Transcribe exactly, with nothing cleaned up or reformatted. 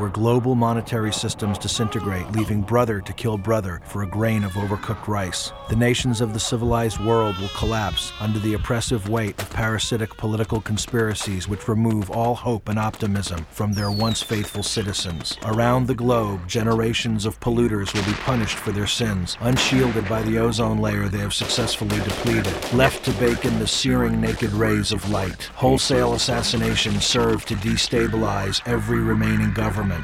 where global monetary systems disintegrate, leaving brother to kill brother for a grain of overcooked rice. The nations of the civilized world will collapse under the oppressive weight of parasitic political conspiracies which remove all hope and optimism from their once faithful citizens. Around the globe, generations of polluters will be punished for their sins, unshielded by the ozone layer they have successfully depleted, left to bake in the searing naked rays of light. Wholesale assassinations serve to destabilize every remaining government